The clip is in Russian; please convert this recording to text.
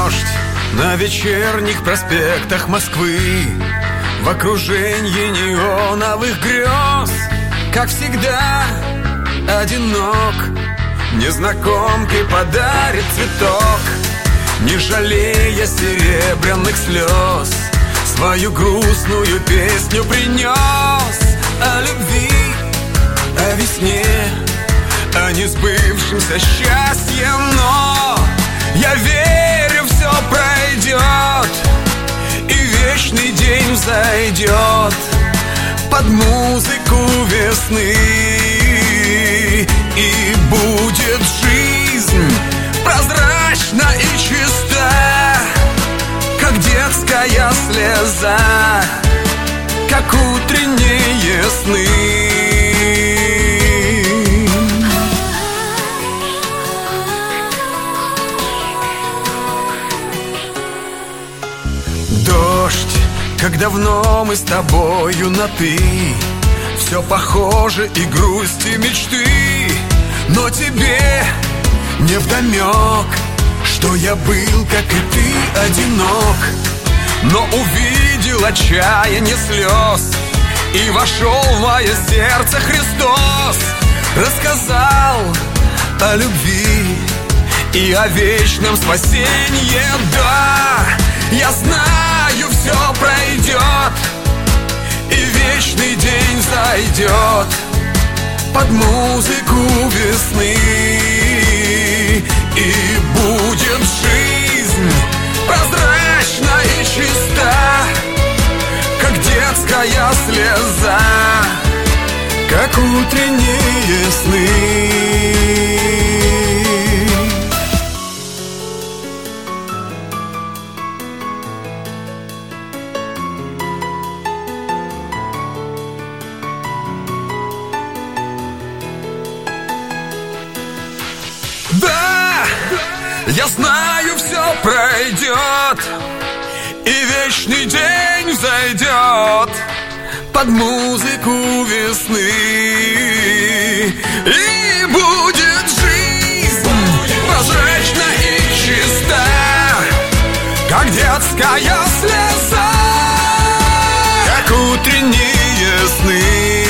дождь на вечерних проспектах Москвы, в окружении неоновых грез, как всегда, одинок. Незнакомке подарит цветок, не жалея серебряных слез, свою грустную песню принес о любви, о весне, о несбывшемся счастье. Но я верю, все пройдет, и вечный день взойдет под музыку весны, и будет жизнь прозрачна и чиста, как детская слеза, как утренние сны. Дождь, как давно мы с тобою на «ты», все похоже и грусть, и мечты. Но тебе невдомек, что я был, как и ты, одинок. Но увидел отчаяние слез, и вошел в мое сердце Христос. Рассказал о любви и о вечном спасении. Да, я знаю, все пройдет, и вечный день зайдет под музыку весны, и будет жизнь прозрачна и чиста, как детская слеза, как утренние сны. Да, я знаю, все пройдет, и вечный день зайдет под музыку весны, и будет жизнь прозрачна и чиста, как детская слеза, как утренние сны.